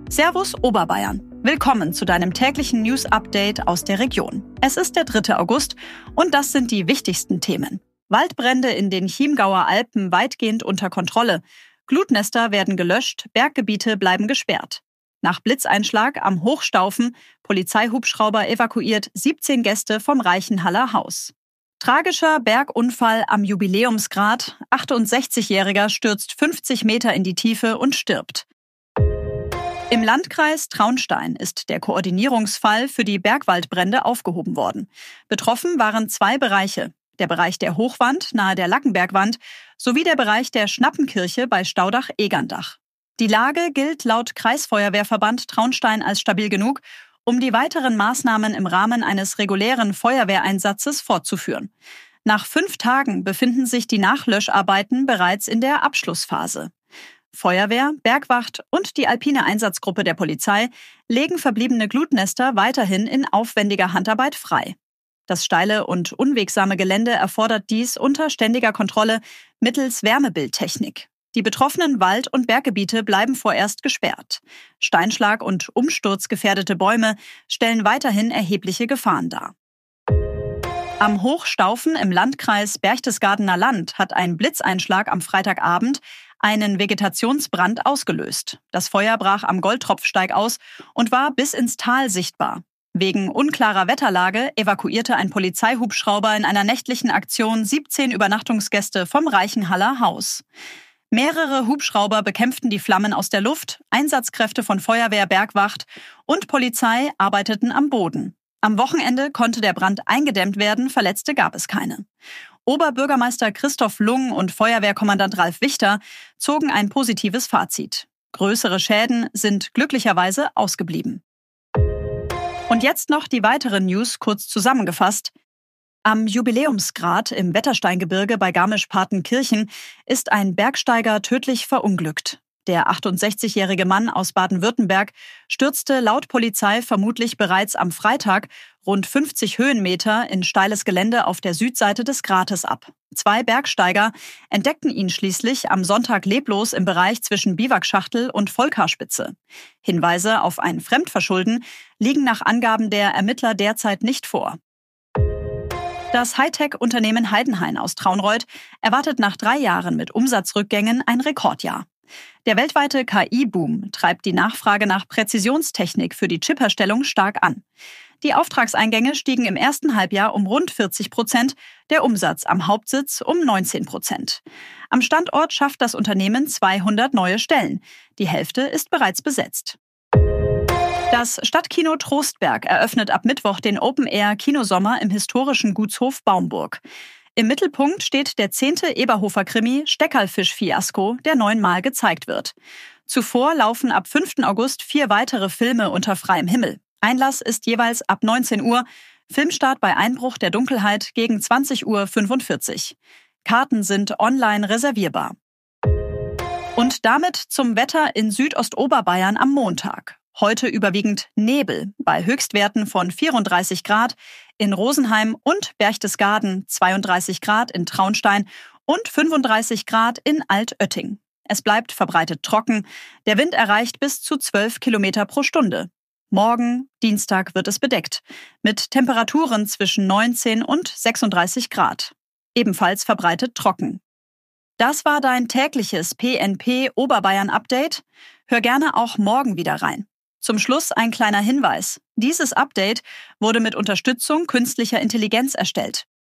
Servus Oberbayern. Willkommen zu deinem täglichen News-Update aus der Region. Es ist der 3. August und das sind die wichtigsten Themen. Waldbrände in den Chiemgauer Alpen weitgehend unter Kontrolle. Glutnester werden gelöscht, Berggebiete bleiben gesperrt. Nach Blitzeinschlag am Hochstaufen, Polizeihubschrauber evakuiert 17 Gäste vom Reichenhaller Haus. Tragischer Bergunfall am Jubiläumsgrat. 68-Jähriger stürzt 50 Meter in die Tiefe und stirbt. Im Landkreis Traunstein ist der Koordinierungsfall für die Bergwaldbrände aufgehoben worden. Betroffen waren 2 Bereiche. Der Bereich der Hochwand nahe der Lackenbergwand sowie der Bereich der Schnappenkirche bei Staudach-Egerndach. Die Lage gilt laut Kreisfeuerwehrverband Traunstein als stabil genug, um die weiteren Maßnahmen im Rahmen eines regulären Feuerwehreinsatzes fortzuführen. Nach 5 Tagen befinden sich die Nachlöscharbeiten bereits in der Abschlussphase. Feuerwehr, Bergwacht und die alpine Einsatzgruppe der Polizei legen verbliebene Glutnester weiterhin in aufwendiger Handarbeit frei. Das steile und unwegsame Gelände erfordert dies unter ständiger Kontrolle mittels Wärmebildtechnik. Die betroffenen Wald- und Berggebiete bleiben vorerst gesperrt. Steinschlag- und umsturzgefährdete Bäume stellen weiterhin erhebliche Gefahren dar. Am Hochstaufen im Landkreis Berchtesgadener Land hat ein Blitzeinschlag am Freitagabend einen Vegetationsbrand ausgelöst. Das Feuer brach am Goldtropfsteig aus und war bis ins Tal sichtbar. Wegen unklarer Wetterlage evakuierte ein Polizeihubschrauber in einer nächtlichen Aktion 17 Übernachtungsgäste vom Reichenhaller Haus. Mehrere Hubschrauber bekämpften die Flammen aus der Luft, Einsatzkräfte von Feuerwehr, Bergwacht und Polizei arbeiteten am Boden. Am Wochenende konnte der Brand eingedämmt werden, Verletzte gab es keine. Oberbürgermeister Christoph Lung und Feuerwehrkommandant Ralf Wichter zogen ein positives Fazit. Größere Schäden sind glücklicherweise ausgeblieben. Und jetzt noch die weiteren News kurz zusammengefasst. Am Jubiläumsgrat im Wettersteingebirge bei Garmisch-Partenkirchen ist ein Bergsteiger tödlich verunglückt. Der 68-jährige Mann aus Baden-Württemberg stürzte laut Polizei vermutlich bereits am Freitag rund 50 Höhenmeter in steiles Gelände auf der Südseite des Grates ab. 2 Bergsteiger entdeckten ihn schließlich am Sonntag leblos im Bereich zwischen Biwakschachtel und Vollkarspitze. Hinweise auf ein Fremdverschulden liegen nach Angaben der Ermittler derzeit nicht vor. Das Hightech-Unternehmen Heidenhain aus Traunreut erwartet nach 3 Jahren mit Umsatzrückgängen ein Rekordjahr. Der weltweite KI-Boom treibt die Nachfrage nach Präzisionstechnik für die Chipherstellung stark an. Die Auftragseingänge stiegen im ersten Halbjahr um rund 40%, der Umsatz am Hauptsitz um 19%. Am Standort schafft das Unternehmen 200 neue Stellen. Die Hälfte ist bereits besetzt. Das Stadtkino Trostberg eröffnet ab Mittwoch den Open-Air-Kinosommer im historischen Gutshof Baumburg. Im Mittelpunkt steht der 10. Eberhofer-Krimi Steckerlfisch-Fiasko, der 9-mal gezeigt wird. Zuvor laufen ab 5. August 4 weitere Filme unter freiem Himmel. Einlass ist jeweils ab 19 Uhr, Filmstart bei Einbruch der Dunkelheit gegen 20:45 Uhr. Karten sind online reservierbar. Und damit zum Wetter in Südostoberbayern am Montag. Heute überwiegend Nebel bei Höchstwerten von 34 Grad in Rosenheim und Berchtesgaden, 32 Grad in Traunstein und 35 Grad in Altötting. Es bleibt verbreitet trocken. Der Wind erreicht bis zu 12 Kilometer pro Stunde. Morgen, Dienstag, wird es bedeckt, mit Temperaturen zwischen 19 und 36 Grad. Ebenfalls verbreitet trocken. Das war dein tägliches PNP Oberbayern Update. Hör gerne auch morgen wieder rein. Zum Schluss ein kleiner Hinweis. Dieses Update wurde mit Unterstützung künstlicher Intelligenz erstellt.